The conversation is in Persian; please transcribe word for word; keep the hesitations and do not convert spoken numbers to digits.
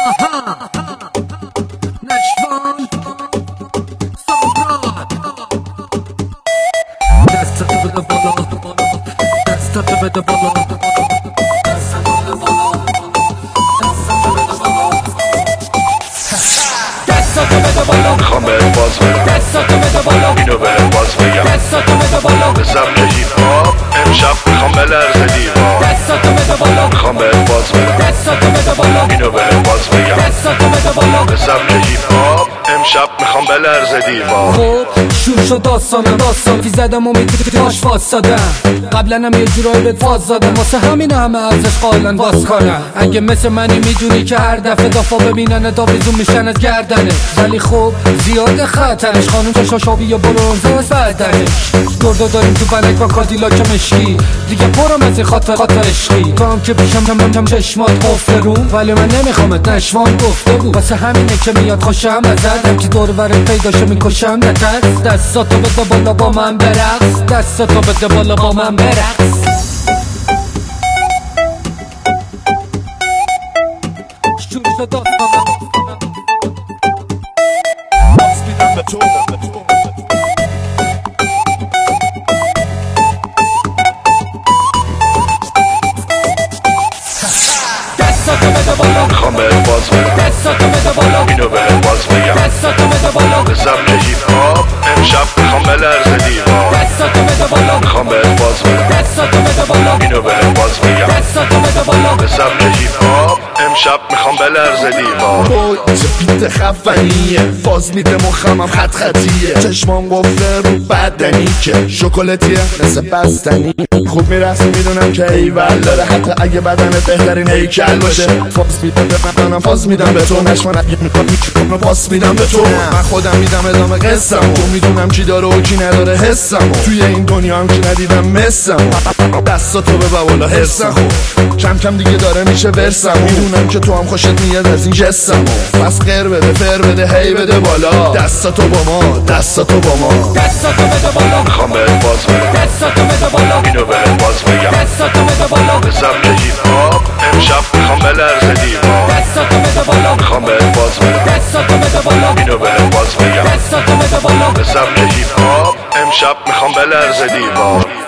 نشوان سامران دستتو بده بالا دستتو بده بالا دستتو بده بالا میخوام بهت باز بگم دستتو بده بالا اینو بهت باز بگم دستتو بده بالا به سمت هیپ هاپ امشب میخوام بلرزه دیوار دستتو بده بالا میخوام بهت باز بگم دستتو بده بالا اینو بهت باز بگم دستتو بده بالا به سمت هیپ هاپ امشب میخوام بلرزه دیوار خب شور شد داستانم داستان فی زدم و میتونیش فاسدم قبلا هم یه جورایی بهت فاز زدم واسه همین همه ازش قالن باز کنم اگه مثل منی میدونی که هر دفعه دافا ببینن داویزون میشن از گردنه ولی خب زیاد خطرش خانون چشاشابی یا برونزه از بدنش دردو داریم تو بلک با کادیلاک مشکی دیگه پرم از این خاطر خاطر عشقی تو هم که پیشم کم کم چشمات قفل رو ولی من نمیخوامت نشوان گفته بود واسه همینه که میاد خوشم ازدم که دور ورد پیداشو میکشم نترس دستاتو بده بالا با من برقص دستاتو بده بالا با من برقص شروع شد داستانم باز میدم به تو دستاتو بده بالا میخوام بهت باز بگم دستاتو بده بالا اینو بهت باز بگم دستاتو بده بالا به سمت هیپ هاپ امشب میخوام بلرزه دیوار دستاتو بده بالا میخوام بهت باز بگم دستاتو بده بالا اینو بهت باز بگم دستاتو بده بالا به سمت هیپ هاپ امشب میخوام بلرزه دیوار اوی چه بیت خفنیه فاز میده مخمم خط خطیه چشمام قفله رو بدنی که شکلاتیه مثل بستنی خوب میرسه میدونم که ایول داره حتی اگه بدنت بهترین هیکل باشه فاز میده به منم فاز میدم به تو نشمن اگه میخواد میکنم پاس میدم به تو من خودم میدم ادامه قصم تو میدونم کی داره و کی نداره حسم توی این دنیا هم که ندیدم مسم دستاتو به بالا حسم خوب کم کم دیگه داره میشه ورسم میدونم که تو هم خوشت میاد از این جسم پس غیر بده فر بده هی بده بالا دستاتو با ما دستاتو با ما دستاتو بده بالا میخوام بهت باز بگم دستاتو بده بالا اینو بهت باز بگم دستاتو بده بالا به سمت هیپ هاپ امشب میخوام بلرزه دیوار دستاتو بده بالا میخوام بهت باز بگم دستاتو بده بالا اینو بهت باز بگم دستاتو بده بالا به سمت هیپ هاپ امشب میخوام بلرزه دیوار